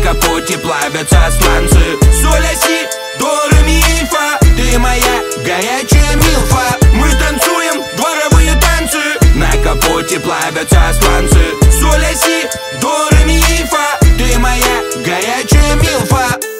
капоте плавятся сланцы. Соль, ля, си, до, ре, ми, фа. Ты моя горячая милфа. Мы танцуем дворовые танцы. На капоте плавятся сланцы. Соль, ля, си, до, ре, ми, фа. Ты моя горячая милфа.